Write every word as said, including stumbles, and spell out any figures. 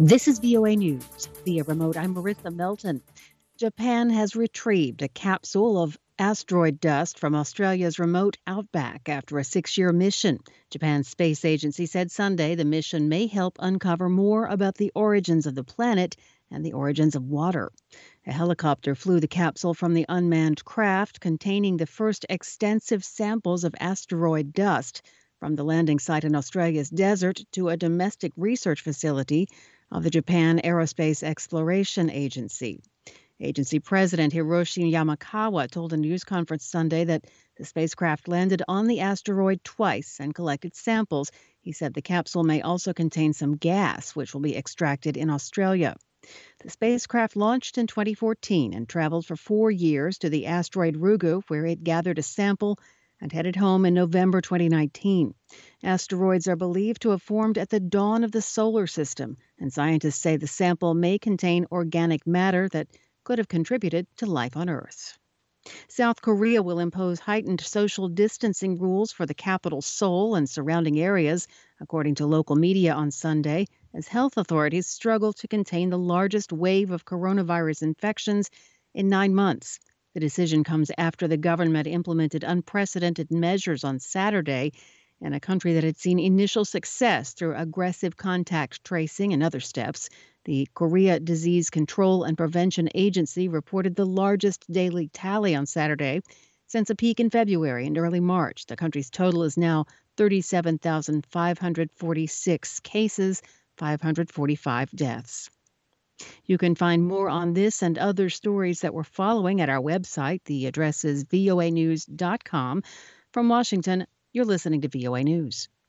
This is V O A News. Via remote, I'm Marissa Melton. Japan has retrieved a capsule of asteroid dust from Australia's remote outback after a six-year mission. Japan's space agency said Sunday the mission may help uncover more about the origins of the planet and the origins of water. A helicopter flew the capsule from the unmanned craft containing the first extensive samples of asteroid dust from the landing site in Australia's desert to a domestic research facility of the Japan Aerospace Exploration Agency. Agency President Hiroshi Yamakawa told a news conference Sunday that the spacecraft landed on the asteroid twice and collected samples. He said the capsule may also contain some gas, which will be extracted in Australia. The spacecraft launched in twenty fourteen and traveled for four years to the asteroid Ryugu, where it gathered a sample and headed home in November twenty nineteen. Asteroids are believed to have formed at the dawn of the solar system, and scientists say the sample may contain organic matter that could have contributed to life on Earth. South Korea will impose heightened social distancing rules for the capital Seoul and surrounding areas, according to local media on Sunday, as health authorities struggle to contain the largest wave of coronavirus infections in nine months. The decision comes after the government implemented unprecedented measures on Saturday in a country that had seen initial success through aggressive contact tracing and other steps. The Korea Disease Control and Prevention Agency reported the largest daily tally on Saturday since a peak in February and early March. The country's total is now thirty-seven thousand five hundred forty-six cases, five hundred forty-five deaths. You can find more on this and other stories that we're following at our website. The address is V O A news dot com. From Washington, you're listening to V O A News.